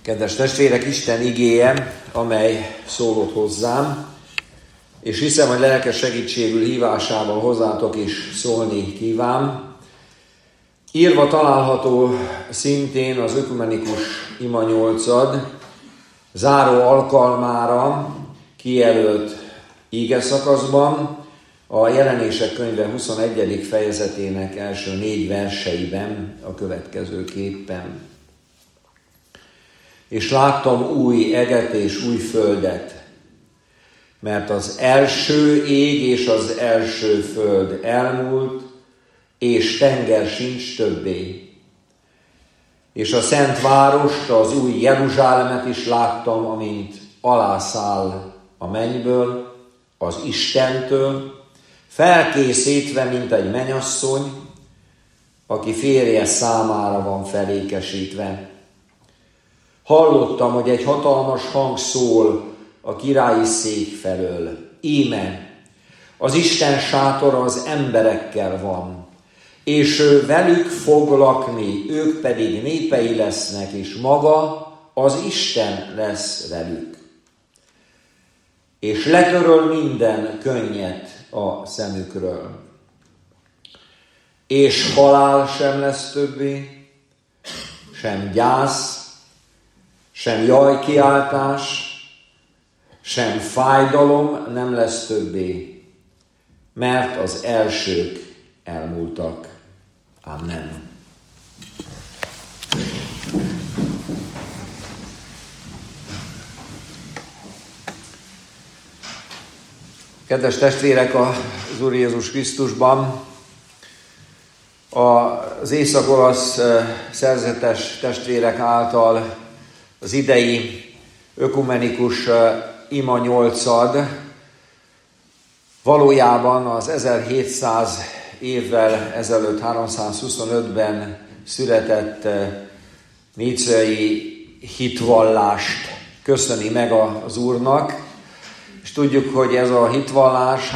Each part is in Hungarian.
Kedves testvérek, Isten igéje, amely szólott hozzám, és hiszem, hogy lelkes segítségül hívásával hozzátok is szólni kíván. Írva található szintén az ökumenikus ima 8-ad, záró alkalmára kijelölt ígeszakaszban, a Jelenések könyve 21. fejezetének első 4 verseiben a következőképpen. És láttam új eget és új földet, mert az első ég és az első föld elmúlt, és tenger sincs többé. És a szent várost, az új Jeruzsálemet is láttam, amint alászáll a mennyből, az Istentől, felkészítve, mint egy mennyasszony, aki férje számára van felékesítve. Hallottam, hogy egy hatalmas hang szól a királyi szék felől. Íme, az Isten sátora az emberekkel van, és ő velük fog lakni, ők pedig népei lesznek, és maga az Isten lesz velük. És letöröl minden könnyet a szemükről. És halál sem lesz többé, sem gyász, sem jajkiáltás, sem fájdalom nem lesz többé, mert az elsők elmúltak. Amen. Kedves testvérek, az Úr Jézus Krisztusban, az észak-olasz szerzetes testvérek által az idei ökumenikus ima 8-ad valójában az 1700 évvel ezelőtt 325-ben született níceai hitvallást köszöni meg az Úrnak, és tudjuk, hogy ez a hitvallás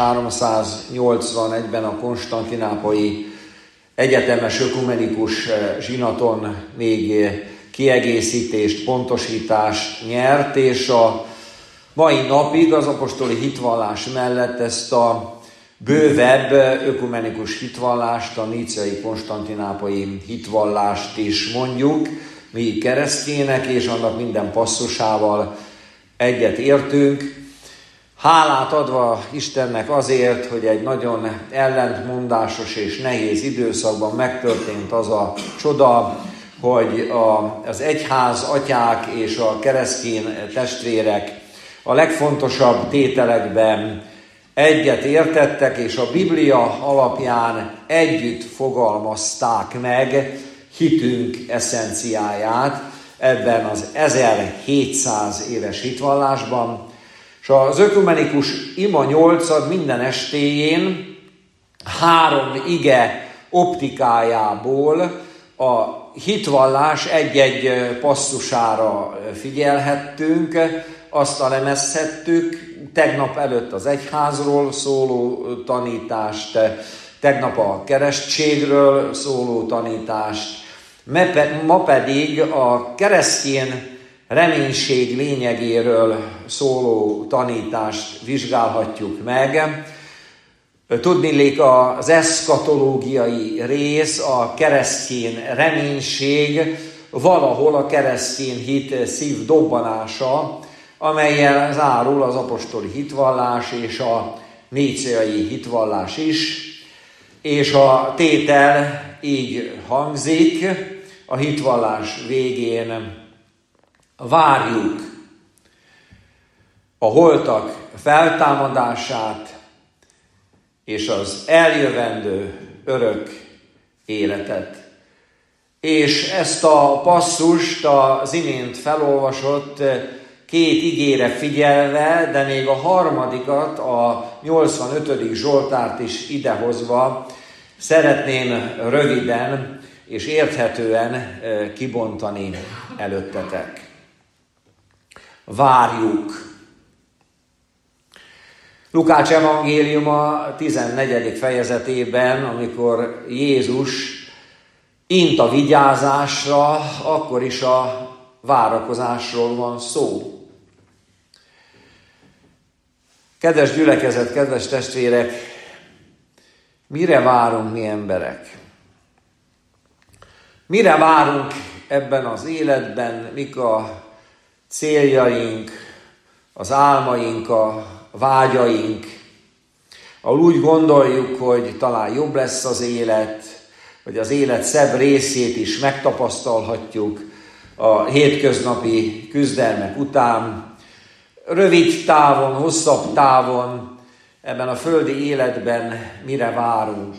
381-ben a konstantinápolyi egyetemes ökumenikus zsinaton még kiegészítést, pontosítást nyert, és a mai napig az apostoli hitvallás mellett ezt a bővebb ökumenikus hitvallást, a níceai konstantinápolyi hitvallást is mondjuk mi keresztjének, és annak minden passzusával egyet értünk. Hálát adva Istennek azért, hogy egy nagyon ellentmondásos és nehéz időszakban megtörtént az a csoda, hogy az egyház atyák és a keresztény testvérek a legfontosabb tételekben egyet értettek, és a Biblia alapján együtt fogalmazták meg hitünk eszenciáját ebben az 1700 éves hitvallásban. És az ökumenikus ima 8-ad minden estéjén 3 ige optikájából a hitvallás egy-egy passzusára figyelhettünk, azt elemezhettük, tegnap előtt az egyházról szóló tanítást, tegnap a keresztségről szóló tanítást, ma pedig a keresztény reménység lényegéről szóló tanítást vizsgálhatjuk meg. Tudniillik az eszkatológiai rész, a keresztény reménység, valahol a keresztény hit szívdobbanása, amellyel zárul az apostoli hitvallás és a níceai hitvallás is, és a tétel így hangzik a hitvallás végén: várjuk a holtak feltámadását és az eljövendő örök életet. És ezt a passzust az imént felolvasott 2 igére figyelve, de még a harmadikat, a 85. Zsoltárt is idehozva szeretném röviden és érthetően kibontani előttetek. Várjuk. Lukács evangéliuma 14. fejezetében, amikor Jézus int a vigyázásra, akkor is a várakozásról van szó. Kedves gyülekezet, kedves testvérek, mire várunk mi emberek? Mire várunk ebben az életben? Mik a céljaink, az álmaink, a vágyaink? Ahol úgy gondoljuk, hogy talán jobb lesz az élet, hogy az élet szebb részét is megtapasztalhatjuk a hétköznapi küzdelmek után. Rövid távon, hosszabb távon, ebben a földi életben mire várunk?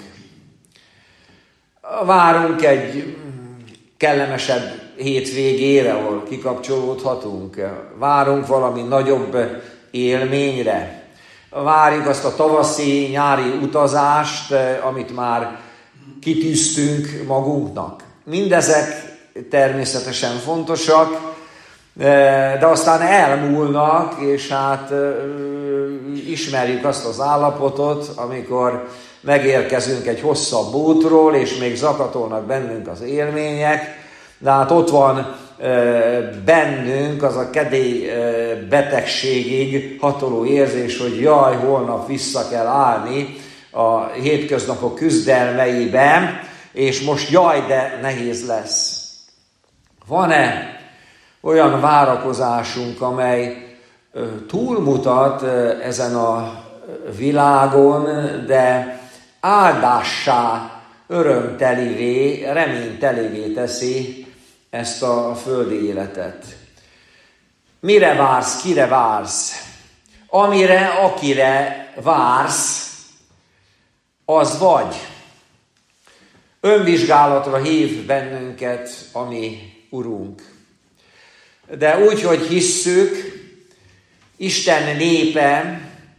Várunk egy kellemesebb hétvégére, ahol kikapcsolódhatunk. Várunk valami nagyobb élményre. Várjuk azt a tavaszi, nyári utazást, amit már kitűztünk magunknak. Mindezek természetesen fontosak, de aztán elmúlnak, és hát ismerjük azt az állapotot, amikor megérkezünk egy hosszabb útról, és még zakatolnak bennünk az élmények, de hát ott van bennünk az a kedély betegségig hatoló érzés, hogy jaj, holnap vissza kell állni a hétköznapok küzdelmeiben, és most jaj, de nehéz lesz. Van-e olyan várakozásunk, amely túlmutat ezen a világon, de áldássá, örömtelivé, reménytelivé teszi ezt a földi életet? Mire vársz, kire vársz? Amire, akire vársz, az vagy. Önvizsgálatra hív bennünket a mi Urunk. De úgy, hogy hisszük, Isten népe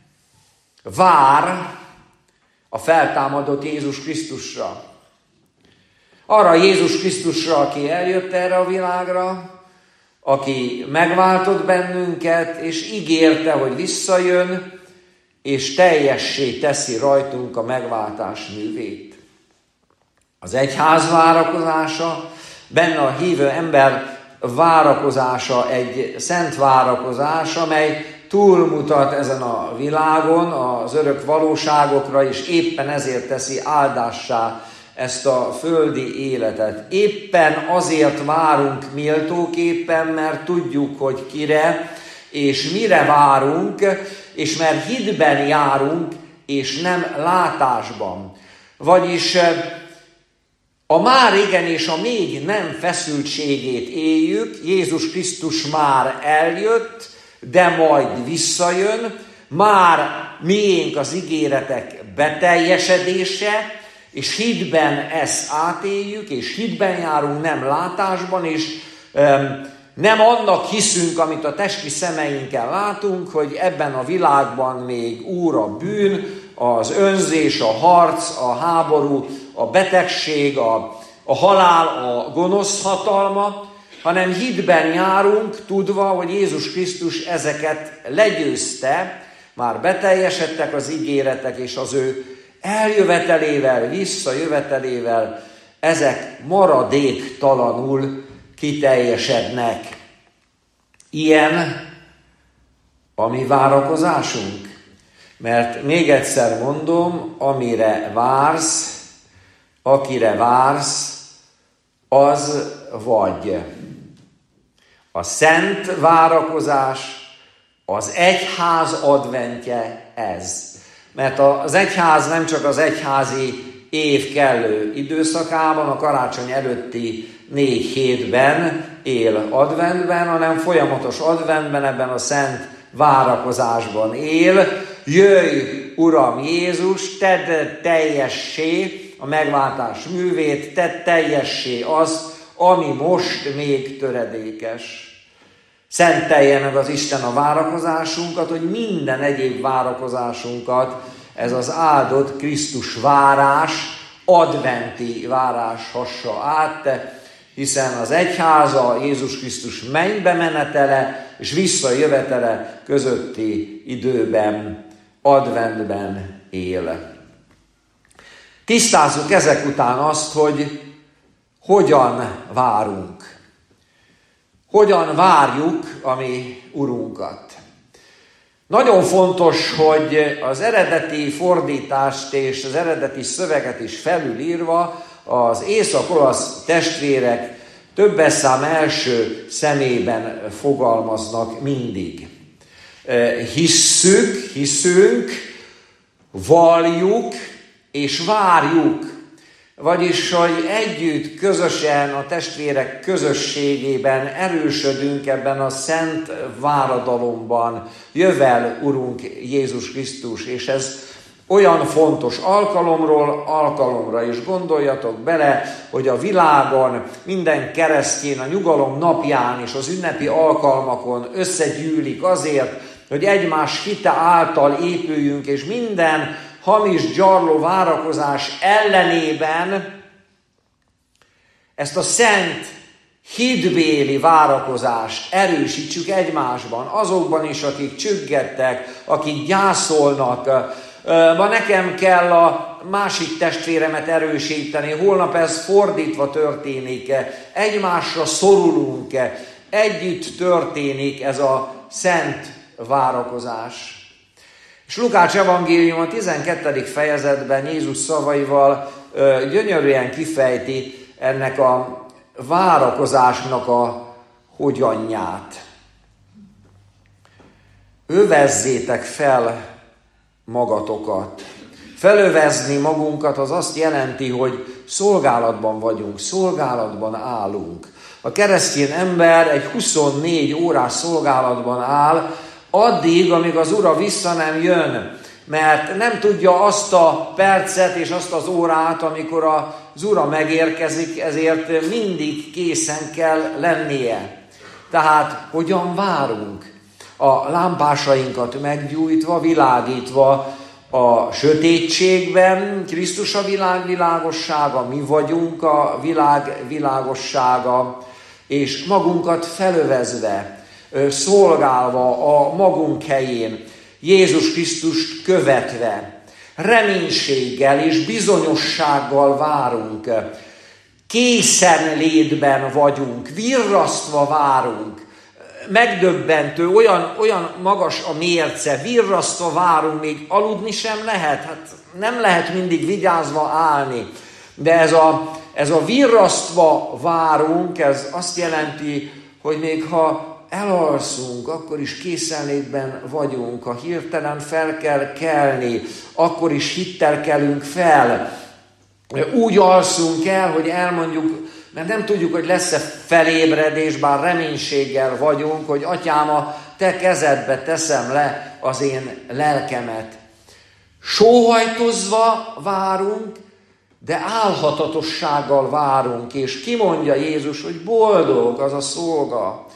vár a feltámadott Jézus Krisztusra. Arra Jézus Krisztusra, aki eljött erre a világra, aki megváltott bennünket, és ígérte, hogy visszajön, és teljessé teszi rajtunk a megváltás művét. Az egyház várakozása, benne a hívő ember várakozása egy szent várakozás, amely túlmutat ezen a világon, az örök valóságokra, és éppen ezért teszi áldássá ezt a földi életet. Éppen azért várunk méltóképpen, mert tudjuk, hogy kire és mire várunk, és mert hitben járunk, és nem látásban. Vagyis a már igen és a még nem feszültségét éljük, Jézus Krisztus már eljött, de majd visszajön, már miénk az ígéretek beteljesedése, és hitben ezt átéljük, és hitben járunk, nem látásban, és nem annak hiszünk, amit a testi szemeinkkel látunk, hogy ebben a világban még úr a bűn, az önzés, a harc, a háború, a betegség, a halál, a gonosz hatalma, hanem hitben járunk, tudva, hogy Jézus Krisztus ezeket legyőzte, már beteljesedtek az ígéretek, és az ő eljövetelével, visszajövetelével ezek maradéktalanul kiteljesednek. Ilyen a mi várakozásunk. Mert még egyszer mondom, amire vársz, akire vársz, az vagy. A szent várakozás, az egyház adventje ez. Mert az egyház nem csak az egyházi év kellő időszakában, a karácsony előtti 4 hétben él adventben, hanem folyamatos adventben, ebben a szent várakozásban él. Jöjj, Uram Jézus, tedd teljessé a megváltás művét, tedd teljessé azt, ami most még töredékes. Szentelje meg az Isten a várakozásunkat, hogy minden egyéb várakozásunkat ez az áldott Krisztus várás, adventi várás hassa át, hiszen az egyháza Jézus Krisztus mennybe menetele és visszajövetele közötti időben, adventben él. Tisztázzuk ezek után azt, hogy hogyan várunk. hogyan várjuk a mi Urunkat. Nagyon fontos, hogy az eredeti fordítást és az eredeti szöveget is felülírva az észak-olasz testvérek többes szám első szemében fogalmaznak mindig. Hiszünk, valljuk és várjuk. Vagyis, hogy együtt, közösen, a testvérek közösségében erősödünk ebben a szent váradalomban. Jövel Urunk Jézus Krisztus, és ez olyan fontos alkalomról alkalomra is. Gondoljatok bele, hogy a világon minden keresztény a nyugalom napján és az ünnepi alkalmakon összegyűlik azért, hogy egymás hite által épüljünk, és minden hamis, gyarló várakozás ellenében ezt a szent, hitbéli várakozást erősítsük egymásban, azokban is, akik csüggettek, akik gyászolnak. Ma nekem kell a másik testvéremet erősíteni, holnap ez fordítva történik, egymásra szorulunk, együtt történik ez a szent várakozás. És Lukács evangélium a 12. fejezetben Jézus szavaival gyönyörűen kifejti ennek a várakozásnak a hogyanját. Övezzétek fel magatokat. Felövezni magunkat az azt jelenti, hogy szolgálatban vagyunk, szolgálatban állunk. A keresztény ember egy 24 órás szolgálatban áll, addig, amíg az Ura vissza nem jön, mert nem tudja azt a percet és azt az órát, amikor az Ura megérkezik, ezért mindig készen kell lennie. Tehát hogyan várunk? A lámpásainkat meggyújtva, világítva a sötétségben, Krisztus a világ világossága, mi vagyunk a világ világossága, és magunkat felövezve, szolgálva a magunk helyén, Jézus Krisztust követve, reménységgel és bizonyossággal várunk, készenlétben vagyunk, virrasztva várunk, megdöbbentő, olyan magas a mérce, virrasztva várunk, még aludni sem lehet, hát nem lehet mindig vigyázva állni, de ez a virrasztva várunk, ez azt jelenti, hogy még ha elalszunk, akkor is készenlétben vagyunk, ha hirtelen fel kell kelni, akkor is hittel kelünk fel. Úgy alszunk el, hogy elmondjuk, mert nem tudjuk, hogy lesz-e felébredés, bár reménységgel vagyunk, hogy Atyám, a te kezedbe teszem le az én lelkemet. Sóhajtozva várunk, de álhatatossággal várunk, és kimondja Jézus, hogy boldog az a szolga,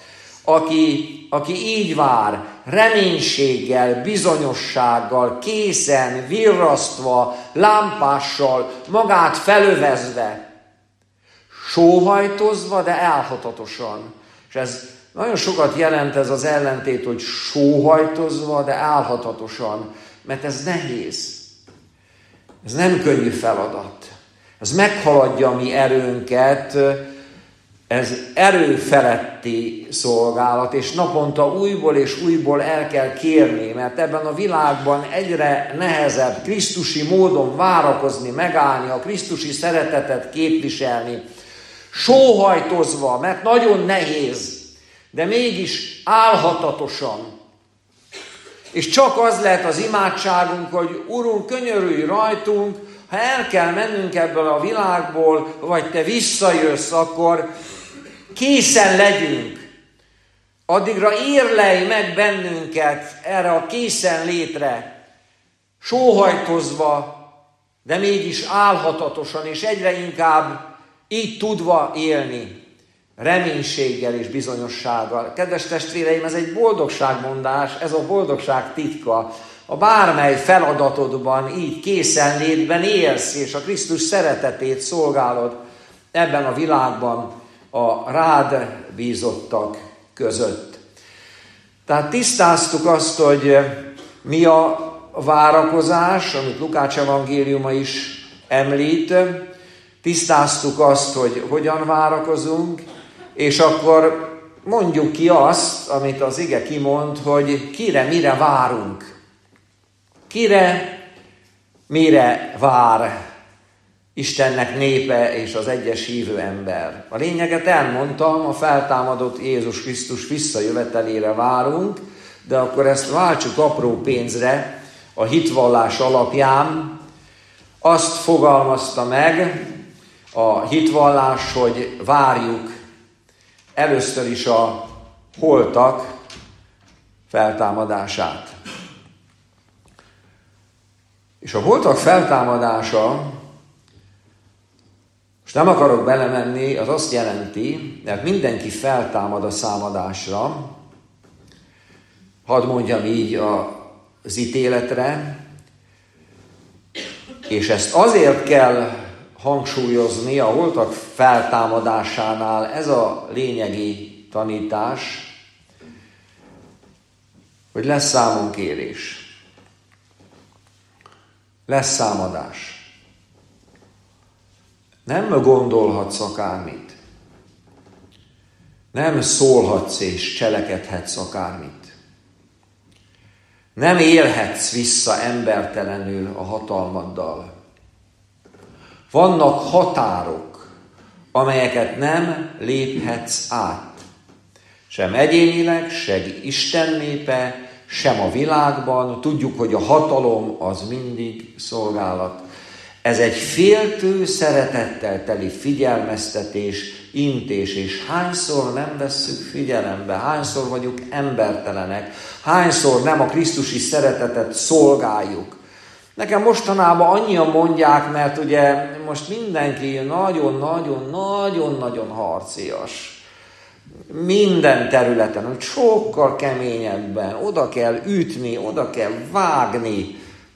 aki így vár, reménységgel, bizonyossággal, készen, virrasztva, lámpással, magát felövezve, sóhajtozva, de álhatatosan. És ez nagyon sokat jelent ez az ellentét, hogy sóhajtozva, de álhatatosan, mert ez nehéz. Ez nem könnyű feladat. Ez meghaladja a mi erőnket, ez erőfeletti szolgálat, és naponta újból és újból el kell kérni, mert ebben a világban egyre nehezebb krisztusi módon várakozni, megállni, a krisztusi szeretetet képviselni, sóhajtozva, mert nagyon nehéz, de mégis álhatatosan. És csak az lehet az imádságunk, hogy Urunk, könyörülj rajtunk, ha el kell mennünk ebből a világból, vagy te visszajössz, akkor készen legyünk. Addigra érlelj meg bennünket erre a készenlétre, sóhajtozva, de mégis álhatatosan, és egyre inkább így tudva élni, reménységgel és bizonyossággal. Kedves testvéreim, ez egy boldogságmondás, ez a boldogság titka. A bármely feladatodban így készenlétben élsz, és a Krisztus szeretetét szolgálod ebben a világban a rád bízottak között. Tehát tisztáztuk azt, hogy mi a várakozás, amit Lukács evangéliuma is említ, tisztáztuk azt, hogy hogyan várakozunk, és akkor mondjuk ki azt, amit az ige kimond, hogy kire, mire várunk. Kire, mire vár Istennek népe és az egyes hívő ember. A lényeget elmondtam, a feltámadott Jézus Krisztus visszajövetelére várunk, de akkor ezt váltsuk apró pénzre a hitvallás alapján. Azt fogalmazta meg a hitvallás, hogy várjuk először is a holtak feltámadását. És a holtak feltámadása, most nem akarok belemenni, az azt jelenti, mert mindenki feltámad a számadásra, hadd mondjam így az ítéletre, és ezt azért kell hangsúlyozni a holtak feltámadásánál, ez a lényegi tanítás, hogy lesz számonkérés. Lesz számadás. Nem gondolhatsz akármit. Nem szólhatsz és cselekedhetsz akármit. Nem élhetsz vissza embertelenül a hatalmaddal. Vannak határok, amelyeket nem léphetsz át. Sem egyénileg, sem Isten népe, sem a világban. Tudjuk, hogy a hatalom az mindig szolgálat. Ez egy féltő, szeretettel teli figyelmeztetés, intés, és hányszor nem vesszük figyelembe, hányszor vagyunk embertelenek, hányszor nem a krisztusi szeretetet szolgáljuk. Nekem mostanában annyian mondják, mert ugye most mindenki nagyon-nagyon harcias. Minden területen, hogy sokkal keményebben, oda kell ütni, oda kell vágni.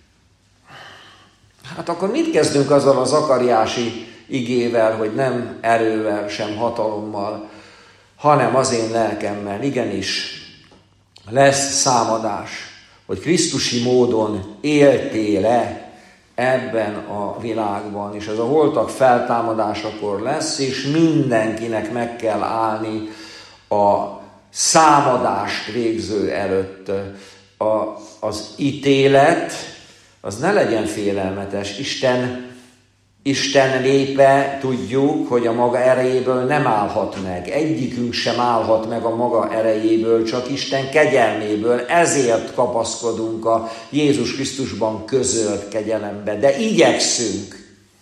Hát akkor mit kezdünk azzal a zakariási igével, hogy nem erővel, sem hatalommal, hanem az én lelkemmel. Igenis, lesz számadás, hogy krisztusi módon éltél-e ebben a világban, és ez a holtak feltámadásakor lesz, és mindenkinek meg kell állni a számadást végző előtt. Az ítélet, az ne legyen félelmetes. Isten népe, tudjuk, hogy a maga erejéből nem állhat meg. Egyikünk sem állhat meg a maga erejéből, csak Isten kegyelméből. Ezért kapaszkodunk a Jézus Krisztusban közölt kegyelembe. De igyekszünk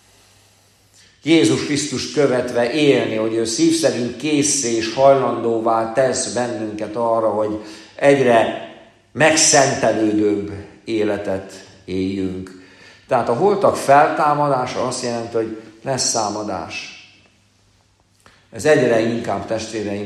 Jézus Krisztust követve élni, hogy ő szív szerint készé és hajlandóvá tesz bennünket arra, hogy egyre megszentelődőbb életet éljünk. Tehát a holtak feltámadása azt jelenti, hogy lesz számadás. Ez egyre inkább, testvéreim,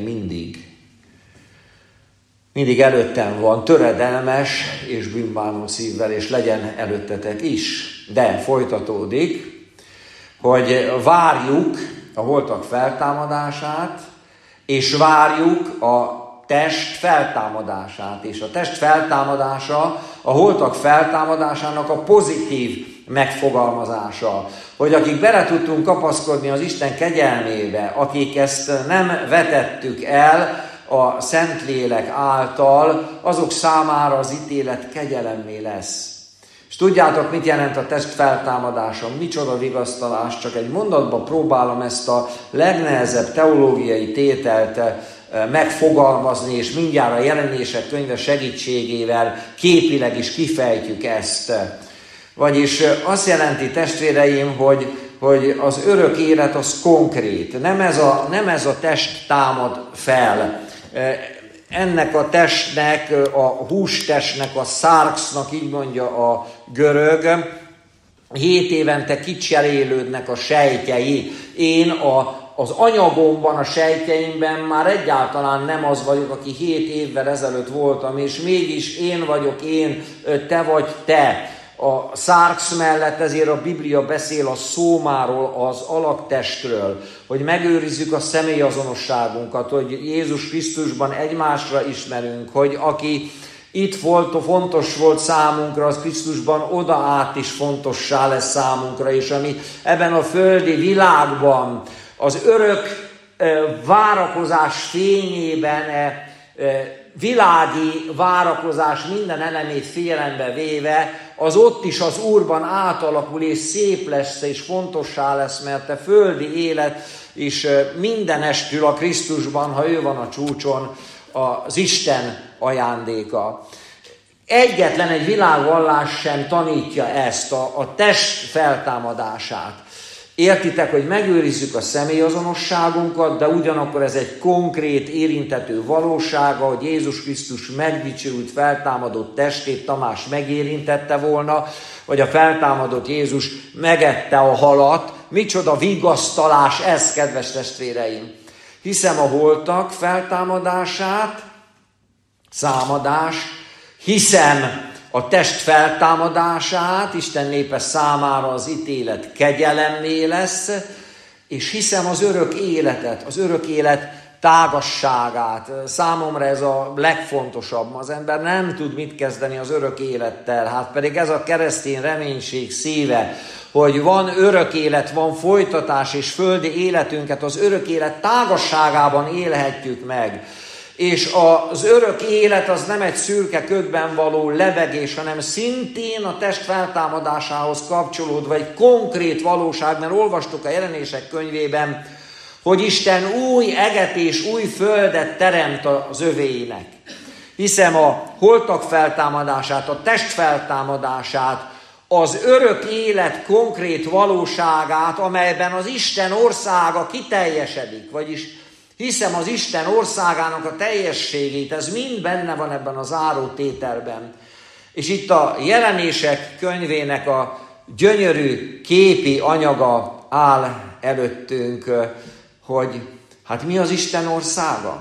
mindig előttem van, töredelmes és bűnbánó szívvel, és legyen előttetek is. De folytatódik, hogy várjuk a holtak feltámadását, és várjuk a test feltámadását, és a test feltámadása a holtak feltámadásának a pozitív megfogalmazása, hogy akik bele tudtunk kapaszkodni az Isten kegyelmébe, akik ezt nem vetettük el a Szentlélek által, azok számára az ítélet kegyelemmé lesz. És tudjátok, mit jelent a test feltámadása? Micsoda vigasztalás, csak egy mondatban próbálom ezt a legnehezebb teológiai tételt megfogalmazni, és mindjárt a Jelenések könyve segítségével képileg is kifejtjük ezt. Vagyis azt jelenti, testvéreim, hogy az örök élet az konkrét. Nem ez a test támad fel. Ennek a testnek, a hústestnek, a szárksznak, így mondja a görög, 7 évente kicserélődnek a sejtjei. Én az anyagomban, a sejtjeimben már egyáltalán nem az vagyok, aki 7 évvel ezelőtt voltam, és mégis én vagyok én, te vagy te. A szárksz mellett ezért a Biblia beszél a szómáról, az alaktestről, hogy megőrizzük a személyazonosságunkat, hogy Jézus Krisztusban egymásra ismerünk, hogy aki itt volt, fontos volt számunkra, az Krisztusban oda át is fontossá lesz számunkra, és ami ebben a földi világban az örök várakozás fényében, világi várakozás minden elemét figyelembe véve, az ott is az Úrban átalakul, és szép lesz, és fontossá lesz, mert a földi élet is mindenestül a Krisztusban, ha ő van a csúcson, az Isten ajándéka. Egyetlen egy világvallás sem tanítja ezt, a test feltámadását. Értitek, hogy megőrizzük a személyazonosságunkat, de ugyanakkor ez egy konkrét, érintető valósága, hogy Jézus Krisztus megdicsőült, feltámadott testét Tamás megérintette volna, vagy a feltámadott Jézus megette a halat. Micsoda vigasztalás ez, kedves testvéreim! Hiszem a holtak feltámadását, számadás, hiszem a test feltámadását, Isten népe számára az ítélet kegyelemmé lesz, és hiszem az örök életet, az örök élet tágasságát. Számomra ez a legfontosabb. Az ember nem tud mit kezdeni az örök élettel, hát pedig ez a keresztény reménység szíve, hogy van örök élet, van folytatás, és földi életünket az örök élet tágasságában élhetjük meg. És az örök élet az nem egy szürke ködben való lebegés, hanem szintén a test feltámadásához kapcsolódva egy konkrét valóság, mert olvastuk a Jelenések könyvében, hogy Isten új eget és új földet teremt az övéinek. Hiszem a holtak feltámadását, a test feltámadását, az örök élet konkrét valóságát, amelyben az Isten országa kiteljesedik, vagyis hiszem az Isten országának a teljességét, ez mind benne van ebben az zárótételben. És itt a Jelenések könyvének a gyönyörű képi anyaga áll előttünk, hogy hát mi az Isten országa?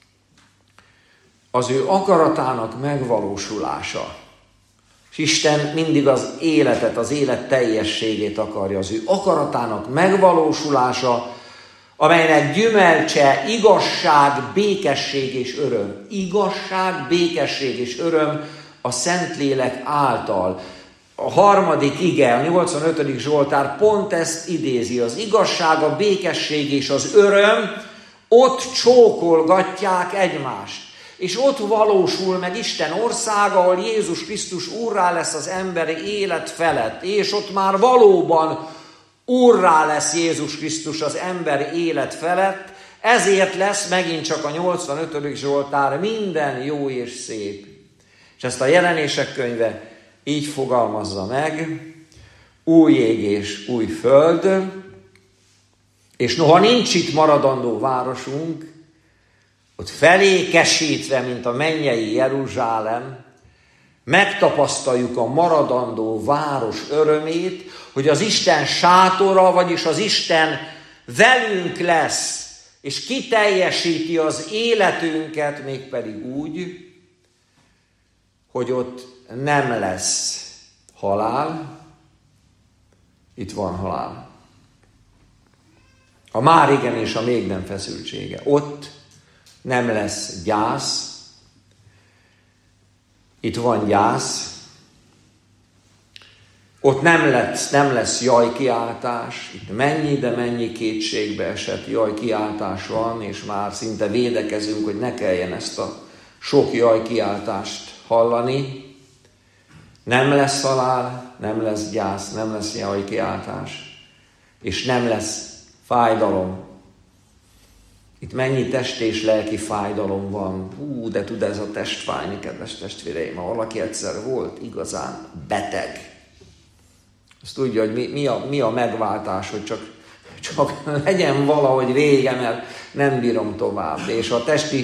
Az ő akaratának megvalósulása. És Isten mindig az életet, az élet teljességét akarja, az ő akaratának megvalósulása, amelynek gyümölcse igazság, békesség és öröm. Igazság, békesség és öröm a Szentlélek által. A harmadik ige, a 85. Zsoltár pont ezt idézi. Az igazság, a békesség és az öröm ott csókolgatják egymást. És ott valósul meg Isten országa, ahol Jézus Krisztus úrrá lesz az emberi élet felett. És ott már valóban úrrá lesz Jézus Krisztus az emberi élet felett, ezért lesz megint csak a 85. Zsoltár minden jó és szép. És ezt a Jelenések könyve így fogalmazza meg, új ég és új föld, és noha nincs itt maradandó városunk, ott felékesítve, mint a mennyei Jeruzsálem, megtapasztaljuk a maradandó város örömét, hogy az Isten sátora, vagyis az Isten velünk lesz, és kiteljesíti az életünket, mégpedig úgy, hogy ott nem lesz halál, itt van halál. A már igen és a még nem feszültsége. Ott nem lesz gyász, itt van gyász, ott nem lesz jajkiáltás, itt mennyi, de mennyi kétségbe esett jajkiáltás van, és már szinte védekezünk, hogy ne kelljen ezt a sok jajkiáltást hallani. Nem lesz halál, nem lesz gyász, nem lesz jajkiáltás, és nem lesz fájdalom. Itt mennyi testi és lelki fájdalom van. De tud ez a test fájni, kedves testvéreim. Ha valaki egyszer volt igazán beteg, azt tudja, hogy mi a megváltás, hogy csak legyen valahogy vége, mert nem bírom tovább. És a testi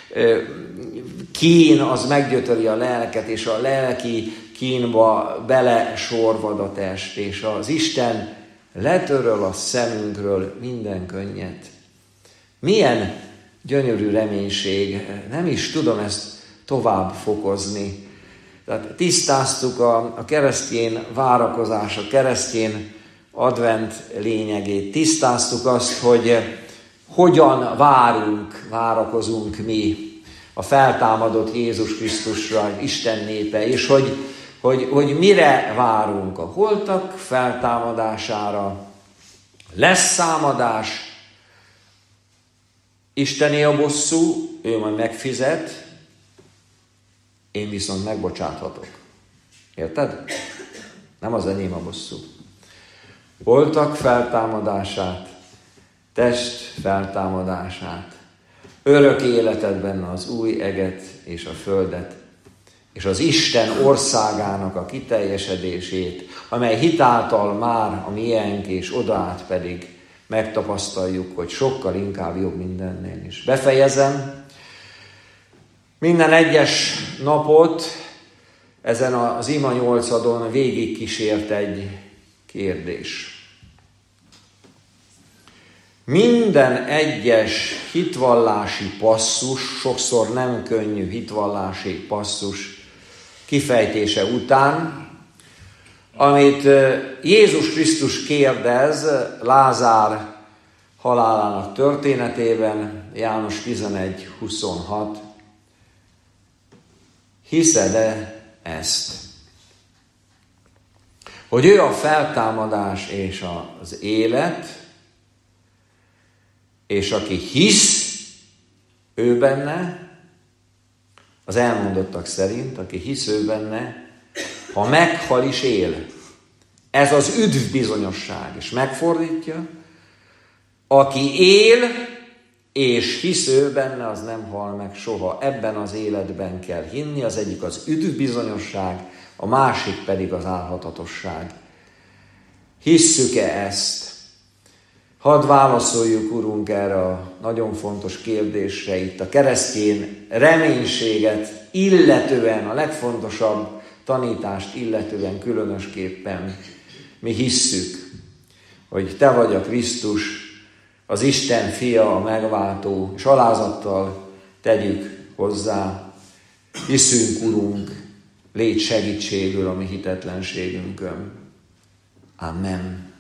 kín az meggyötöri a lelket, és a lelki kínba belesorvad a test, és az Isten letöröl a szemünkről minden könnyet. Milyen gyönyörű reménység, nem is tudom ezt tovább fokozni. Tehát tisztáztuk a keresztény várakozás, a keresztény advent lényegét. Tisztáztuk azt, hogy hogyan várakozunk mi a feltámadott Jézus Krisztusra, Isten népe, és hogy mire várunk a holtak feltámadására. Lesz számadás, Istené a bosszú, ő majd megfizet, én viszont megbocsáthatok. Érted? Nem az enyém a bosszú. Holtak feltámadását, test feltámadását, örök életet benne az új eget és a földet, és az Isten országának a kiteljesedését, amely hitáltal már a miénk, és odaát pedig megtapasztaljuk, hogy sokkal inkább jobb mindennél is. Befejezem. Minden egyes napot ezen az ima 8-adon végig kísért egy kérdés. Minden egyes hitvallási passzus, sokszor nem könnyű hitvallási passzus kifejtése után, amit Jézus Krisztus kérdez Lázár halálának történetében, János 11:26. Hiszed-e ezt? Hogy ő a feltámadás és az élet, és aki hisz ő benne, az elmondottak szerint, aki hisz ő benne, ha meghal is él. Ez az üdv bizonyosság. És megfordítja, aki él és hisz ő benne, az nem hal meg soha. Ebben az életben kell hinni, az egyik az üdv bizonyosság, a másik pedig az álhatatosság. Hisszük-e ezt? Hadd válaszoljuk, Urunk, erre a nagyon fontos kérdésre itt a keresztény reménységet illetően, a legfontosabb tanítást illetően különösképpen mi hisszük, hogy Te vagy a Krisztus, az Isten fia, a megváltó, és alázattal tegyük hozzá. Hiszünk, Urunk, légy segítségül a mi hitetlenségünkön. Amen.